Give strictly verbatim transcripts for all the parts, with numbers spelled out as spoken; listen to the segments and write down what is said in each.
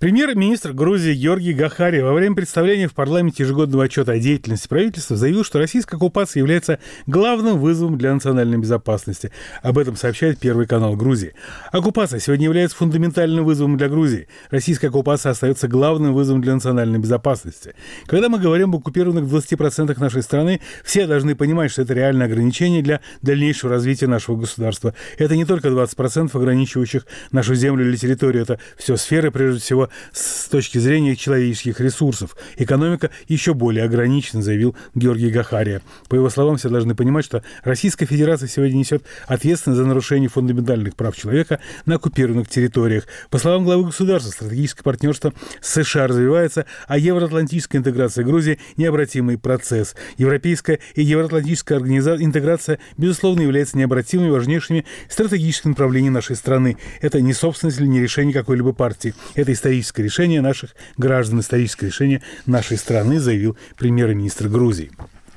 Премьер-министр Грузии Георгий Гахари во время представления в парламенте ежегодного отчета о деятельности правительства заявил, что российская оккупация является главным вызовом для национальной безопасности. Об этом сообщает Первый канал Грузии. Оккупация сегодня является фундаментальным вызовом для Грузии. Российская оккупация остается главным вызовом для национальной безопасности. Когда мы говорим об оккупированных двадцати процентах нашей страны, все должны понимать, что это реальное ограничение для дальнейшего развития нашего государства. Это не только двадцать процентов ограничивающих нашу землю или территорию, это все сферы, прежде всего, с точки зрения человеческих ресурсов. Экономика еще более ограничена, заявил Георгий Гахари. По его словам, все должны понимать, что Российская Федерация сегодня несет ответственность за нарушение фундаментальных прав человека на оккупированных территориях. По словам главы государства, стратегическое партнерство с США развивается, а евроатлантическая интеграция Грузии – необратимый процесс. Европейская и евроатлантическая организация, интеграция, безусловно, является необратимыми и важнейшими стратегическими направлениями нашей страны. Это не собственность или не решение какой-либо партии. Это историческое решение наших граждан, историческое решение нашей страны, заявил премьер-министр Грузии.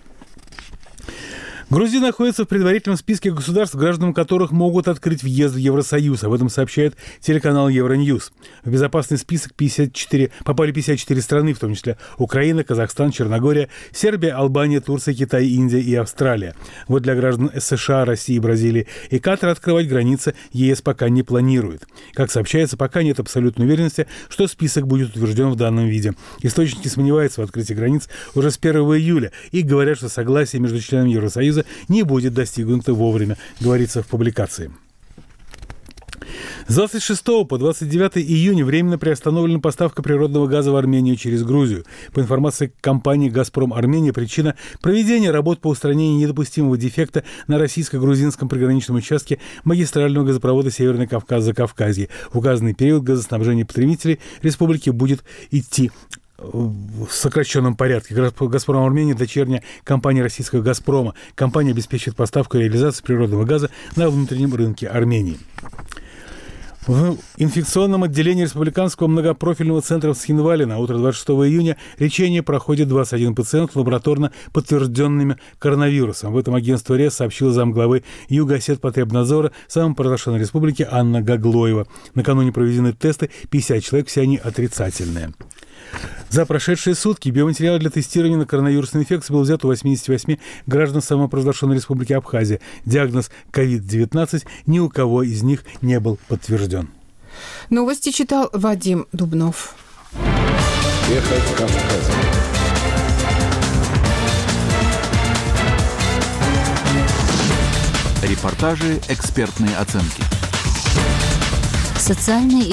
Грузия находится в предварительном списке государств, гражданам которых могут открыть въезд в Евросоюз. Об этом сообщает телеканал Евроньюз. В безопасный список пятьдесят четыре, попали пятьдесят четыре страны, в том числе Украина, Казахстан, Черногория, Сербия, Албания, Турция, Китай, Индия и Австралия. Вот для граждан США, России, Бразилии и Катара открывать границы ЕС пока не планирует. Как сообщается, пока нет абсолютной уверенности, что список будет утвержден в данном виде. Источники сомневаются в открытии границ уже с первого июля и говорят, что согласие между членами Евросоюза не будет достигнуто вовремя, говорится в публикации. С двадцать шестого по двадцать девятое июня временно приостановлена поставка природного газа в Армению через Грузию. По информации компании «Газпром Армения», причина – проведение работ по устранению недопустимого дефекта на российско-грузинском приграничном участке магистрального газопровода «Северный Кавказ-Закавказье». В указанный период газоснабжение потребителей республики будет идти в сокращенном порядке. «Газпром Армения» – дочерняя компания российского «Газпрома». Компания обеспечивает поставку и реализацию природного газа на внутреннем рынке Армении. В инфекционном отделении Республиканского многопрофильного центра в Схинвале на утро двадцать шестого июня лечение проходит двадцать один пациент лабораторно подтвержденными коронавирусом. Об этом агентство РИА сообщила замглавы Югосетпотребнадзора самопровозглашенной республики Анна Гаглоева. Накануне проведены тесты, пятьдесят человек, все они отрицательные. За прошедшие сутки биоматериал для тестирования на коронавирусную инфекцию был взят у восьмидесяти восьми граждан самопровозглашенной республики Абхазия. Диагноз ковид девятнадцать ни у кого из них не был подтвержден. Новости читал Вадим Дубнов. Ехать Кавказом. Репортажи, экспертные оценки. Социальные